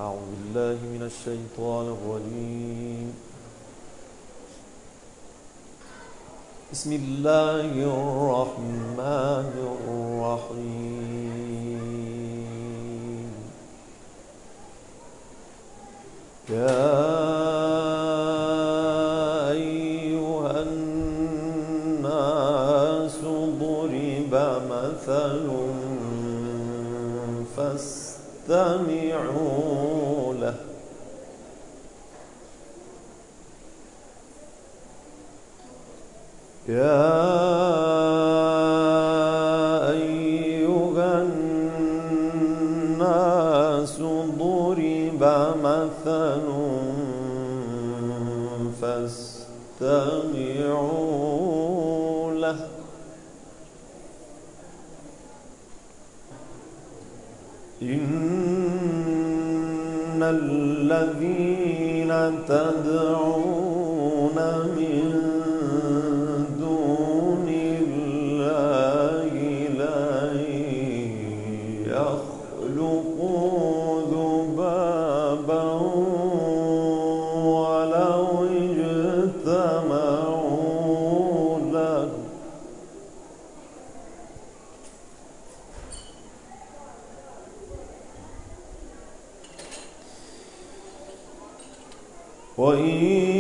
أعوذ بالله من الشيطان الرجيم. بسم الله الرحمن الرحيم. يا أيها الناس ضرب مثل فاستمعوا له. يا أيها الناس ضرب مثل فاستمعوا له. إن الذين تدعون من دون الله لن يخلقوا ذبابا ولو اجتمعوا له. وإن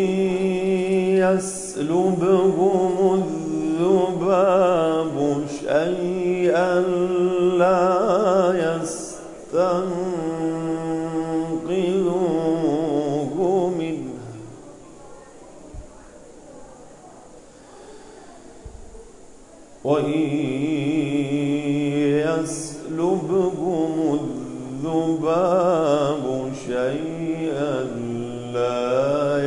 يسلبهم الذباب شيئا لا يستنقذوه منه. وإن يسلبهم الذباب شيئا لا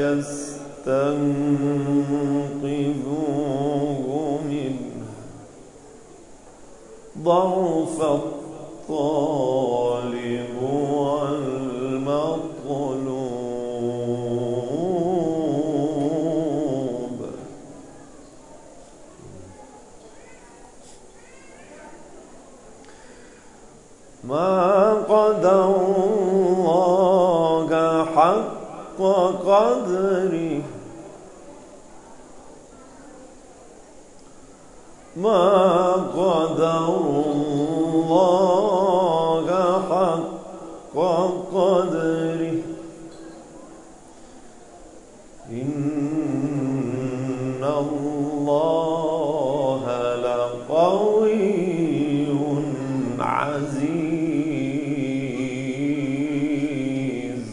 يستنقذوه منه. ضعف الطالب والمطلوب. ما قدروا الله حق قدره. ما قدروا الله حق قدره. إن الله لقوي عزيز.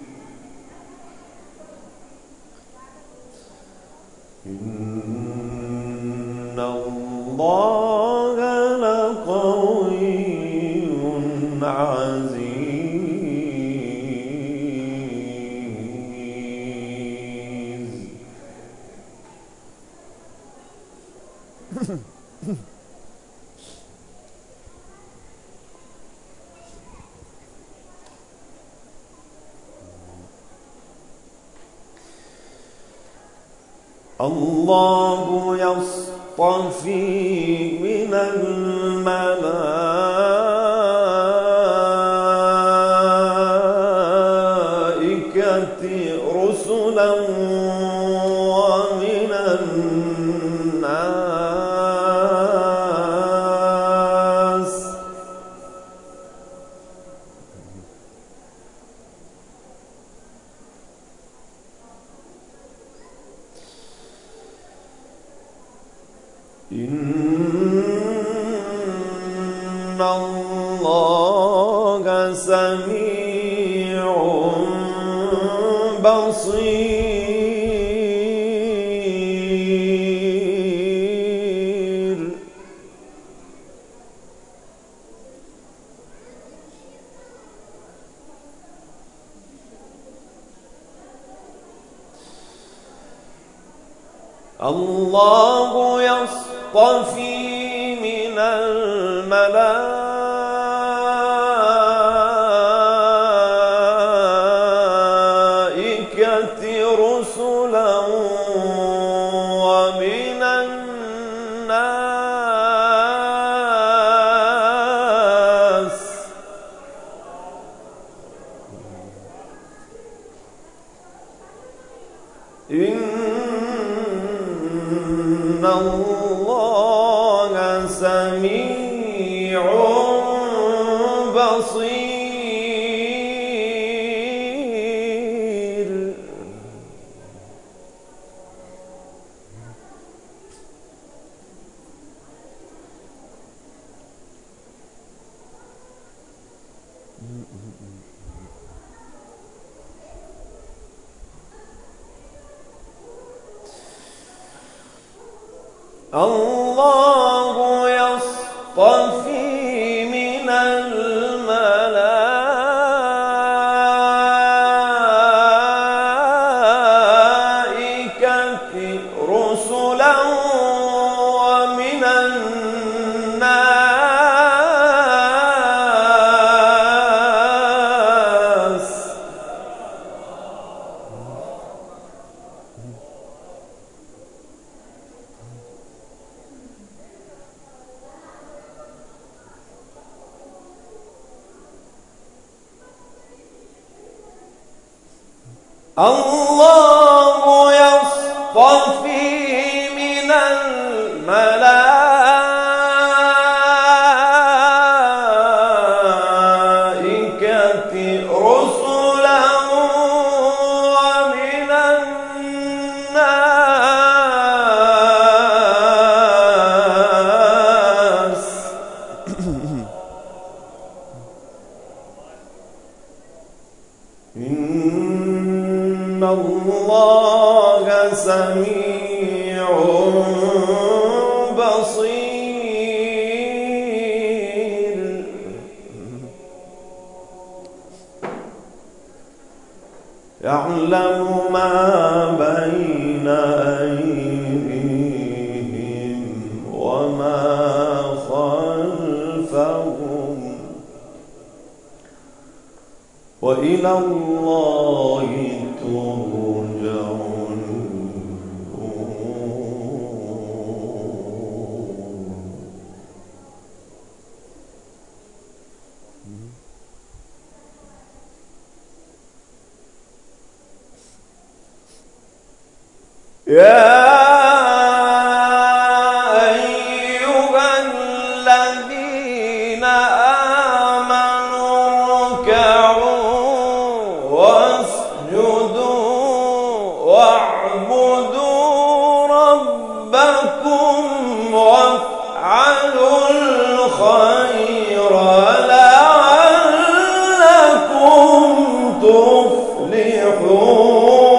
إن الله لقوي عزيز. الله يصطفي من الملائكة رسلا ومن الناس. إن الله سميع بصير. الله يصطفي من الملائكة رسلا ومن الناس. إن الله سميع بصير. الله يصطفي من الملائكة رسلا ومن الناس. الله يصطفي من الملائكة رسلا ومن الناس. إن الله سميع بصير. يعلم ما بين أيديهم وما خلفهم وإلى الله ترجع يا أيها الذين آمنوا اركعوا واسجدوا واعبدوا ربكم وافعلوا الخير لعلكم تفلحون.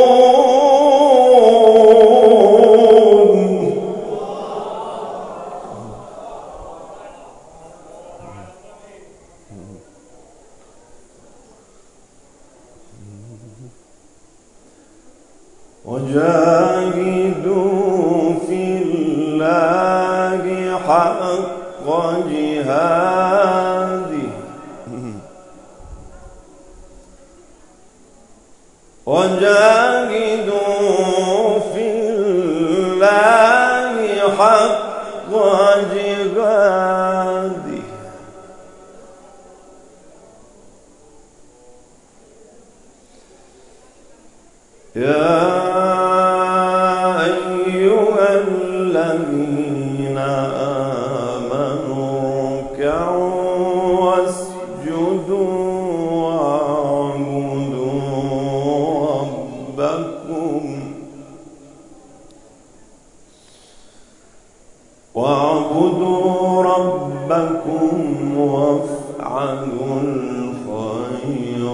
وجاهدوا في الله حق جهاده وجاهدوا في الله حق جهاده يا أيها الذين آمنوا اركعوا واسجدوا واعبدوا ربكم وافعلوا الخير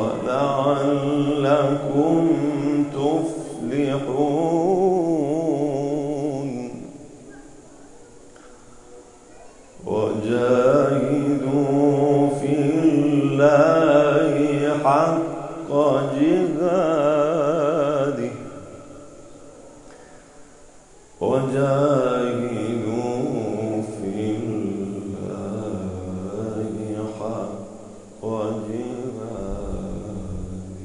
لعلكم تفلحون. وجاهدوا في الله حق جهاده وجاهدوا في الله حق جهاده.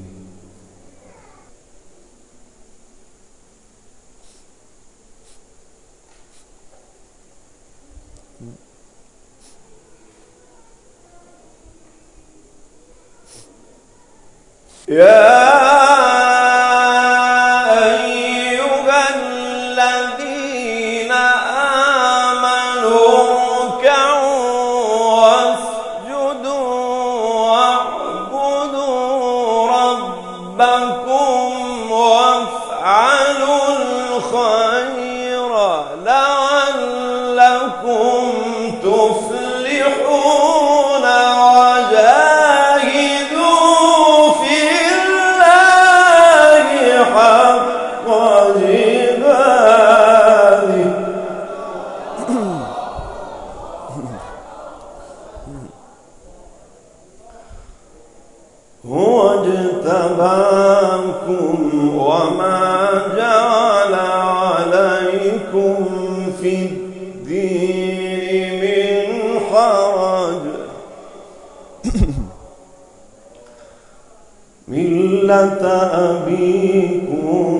يا ربكم وافعلوا الخير لعلكم تفلحون وجاهدوا في الله حق جهاده هو اجتباكم وما جعل عليكم في الدين من حرج ملة أبيكم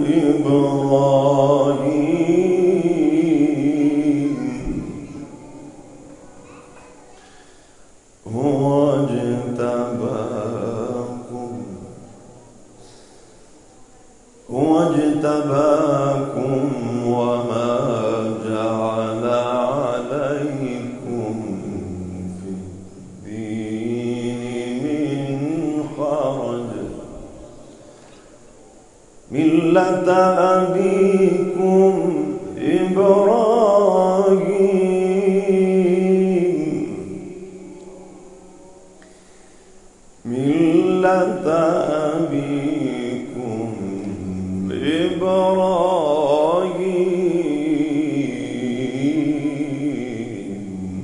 إبراهيم هو اجتباكم وما جعل عليكم في الدين من حرج ملة أبيكم إبراهيم ملة أبيكم إبراهيم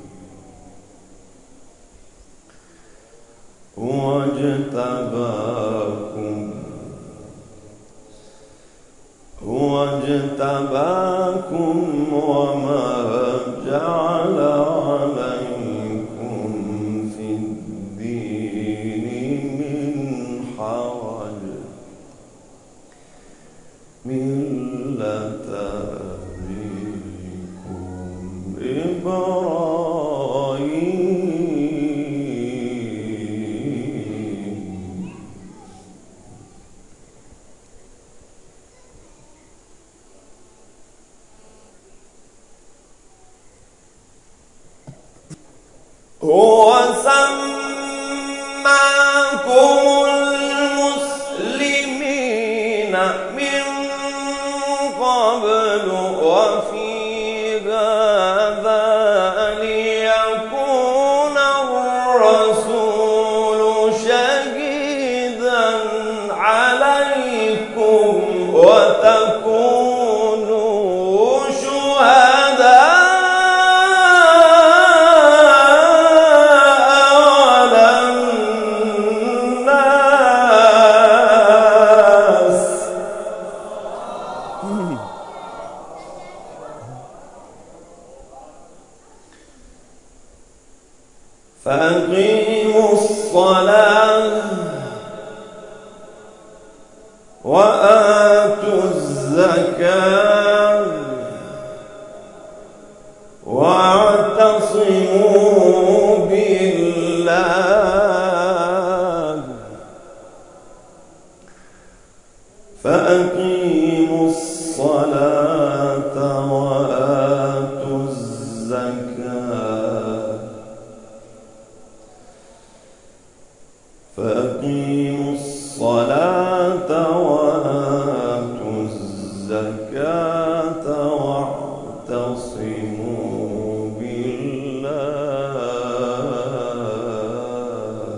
هو اجتباكم وما جعل عليكم في الدين من حرج ملة أبيكم إبراهيم هو سماكم المسلمين من قبل وفي هذا ليكون الرسول شهيدا عليكم وتكونوا شهداء فأقيموا الصلاة وآتوا الزكاة واعتصموا بالله فأقيموا الصلاة وآتوا الزكاة فأقيموا الصلاة وآتوا الزكاة واعتصموا بالله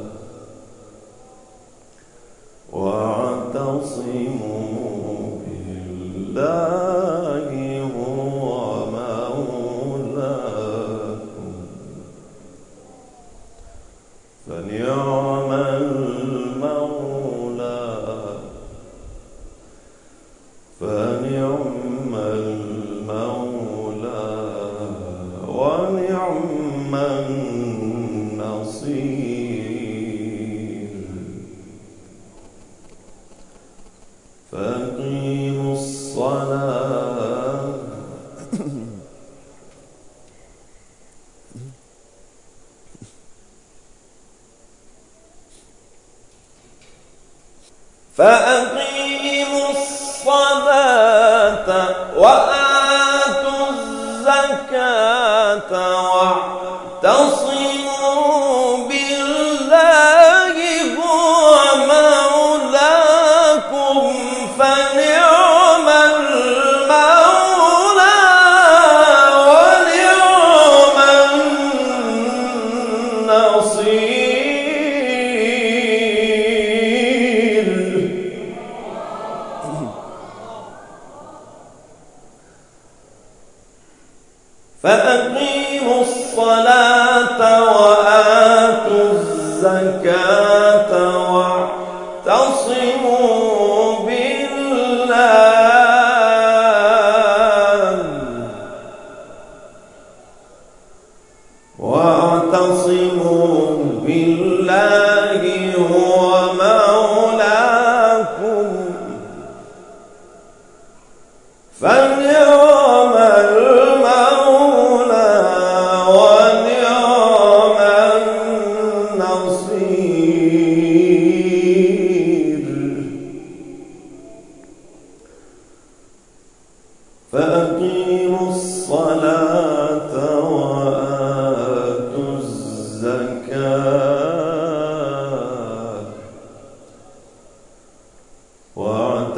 هو مولاكم فنعم المولى ونعم النصير فأقيموا الصلاة فأقيموا الصلاة وآتوا الزكاة واعتصموا بالله هو مولاكم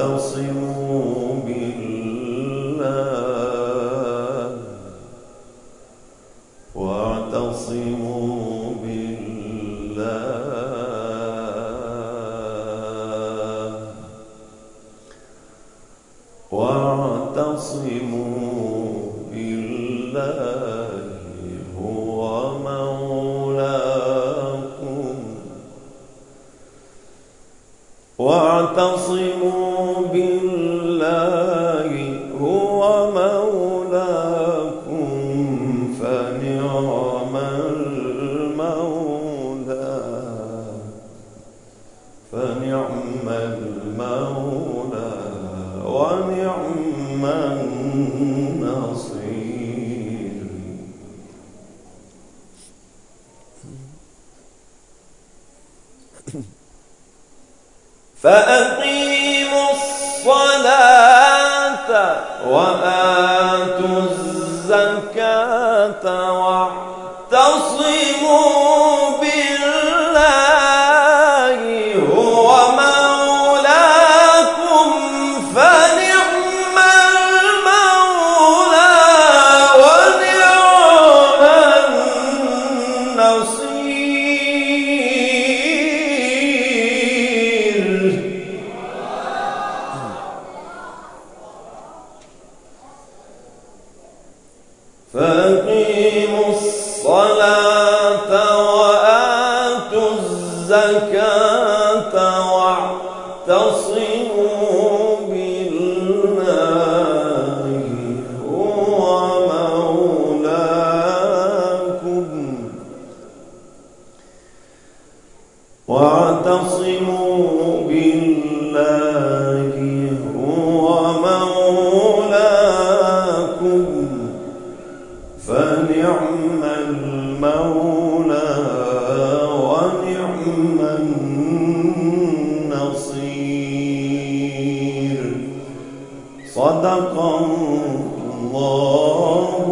واعتصموا بالله واعتصموا بالله واعتصموا بالله هو مولاكم واعتصموا بالله هو مولاكم فنعم المولى ونعم النصير. فأقيموا الصلاة وآتوا الزكاة واعتصموا بالله هو مولاكم فنعم المولى ونعم النصير. فأقيموا الصلاة وآتوا الزكاة واعتصموا بالله هو مولاكم واعتصموا بالله هو مولاكم فنعم المولى ونعم النصير. صدق الله